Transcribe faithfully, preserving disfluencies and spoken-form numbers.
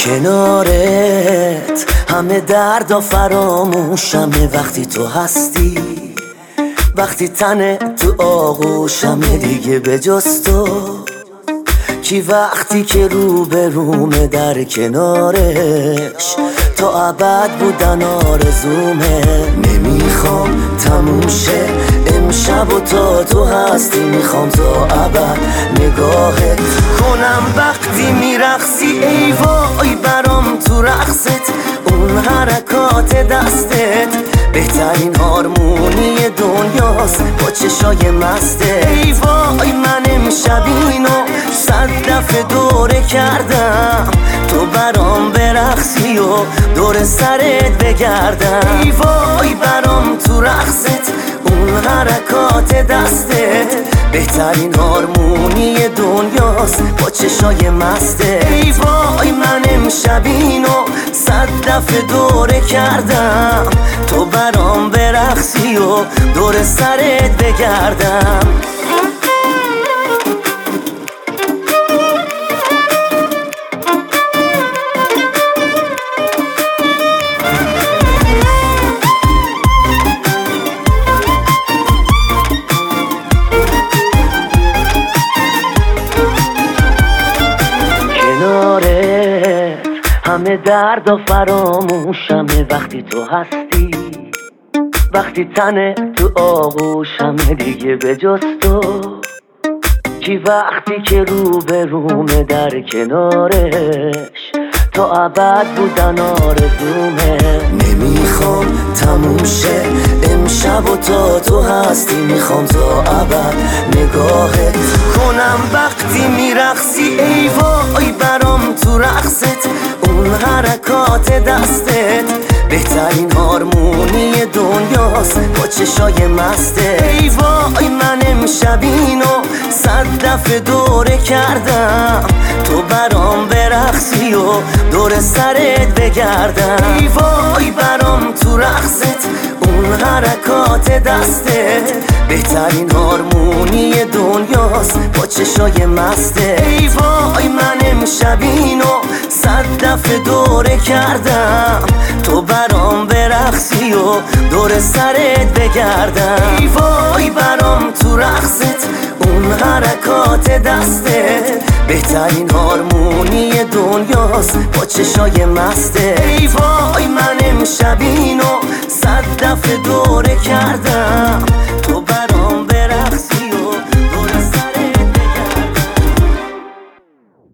کنارت همه دردا فراموشمه وقتی تو هستی، وقتی تنه تو آغوشمه دیگه به جز تو کی وقتی که رو به رومه در کنارش تا ابد بودن آرزومه. نمیخوام تموم شه امشب و تا تو هستی، میخوام تا ابد نگاهت کنم وقتی میرقصی. ای وای برام تو رقصت، اون حرکات دستت بهترین هارمونی دنیاست با چشای مسته. ای وای من امشب اینو صد دفعه دوره کردم، تو برام برقصی و دور سرت بگردم. ای وای برام تو رقصت، اون حرکات دستت بهترین هارمونی دنیاست با چشای مسته. ای وای من امشب اینو صد دفعه دوره کردم، تو برام برقصی و دور سرت بگردم. همه دردا فراموشمه وقتی تو هستی، وقتی تنه تو آغوشمه دیگه به جز تو کی وقتی که رو به رومه در کنارش تا ابد بودن آرزومه. نمیخوام تموم شه امشب و تا تو هستی، میخوام تا ابد نگاهت کنم وقتی میرقصی. ای وای برام تو رقصت، اون حرکات دستت بهترین هارمونی دنیاست با چشای مسته. ای وای من امشب اینو صد دفعه دوره کردم، تو برام برقصی و دور سرت بگردم. ای وای برام تو رقصت، اون حرکات دستت بهترین هارمونی دنیاست با چشای مسته. ای وای من امشب اینو صد دفعه دوره کردم، تو برام برقصی و دور سرت بگردم. ای وای برام تو رقصت، اون حرکات دستت بهترین هارمونی دنیاست با چشای مسته. ای وای من امشب اینو صد دفعه دوره کردم،